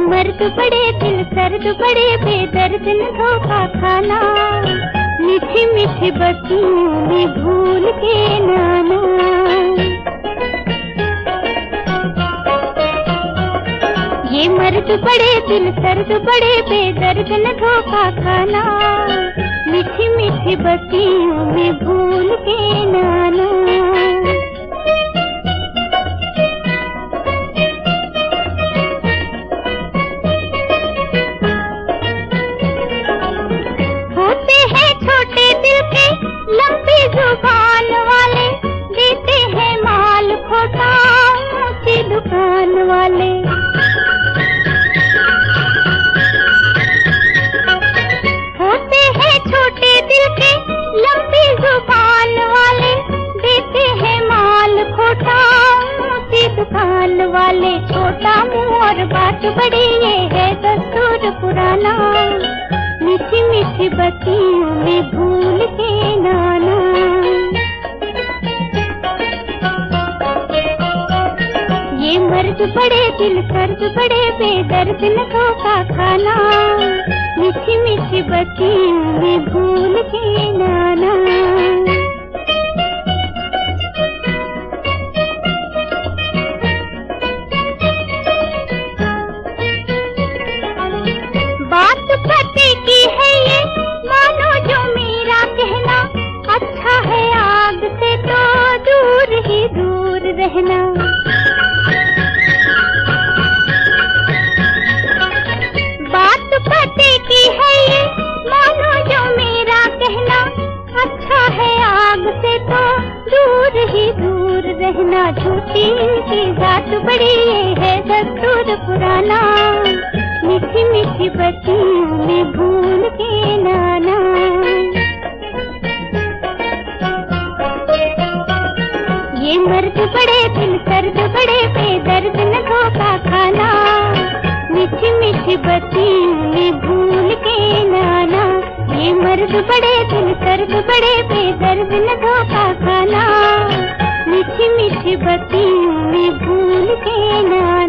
मर्द बड़े दिल सर्द बड़े बेदर्द न धोखा खाना, मीठी मीठी बत्तियों में भूल के नाना। ये मर्द बड़े दिल सर्द बड़े बेदर्द न धोखा खाना, मीठी मीठी बत्तियों में भूल के नाना। होते हैं छोटे दिल के लंबी जुबान वाले, देते हैं माल खोटा की दुकान वाले। होते हैं छोटे दिल के लंबी जुबान वाले, देते हैं माल खोटा की दुकान वाले। छोटा मुंह और बात बड़ी ये है दस्तूर पुराना, मीठी मीठी बत्तियों में भूल के नाना। ये मर्द बड़े दिल सर्द बड़े बेदर्द न धोखा खाना, मीठी मीठी बत्तियों में भूल के नाना। बात पते की है ये मानो जो मेरा कहना, अच्छा है आग से तो दूर ही दूर रहना। बात पते की है ये मानो जो मेरा कहना, अच्छा है आग से तो दूर ही दूर रहना। झूठी इनकी जात बड़ी ये है दस्तूर पुराना, मीठी मीठी बत्तियों में भूल के नाना। ये मर्द बड़े दिल सर्द बड़े बेदर्द न धोखा खाना, मीठी मीठी बत्तियों में भूल के नाना। ये मर्द बड़े दिल सर्द बड़े बेदर्द न धोखा खाना, मीठी मीठी बत्तियों में भूल के नाना।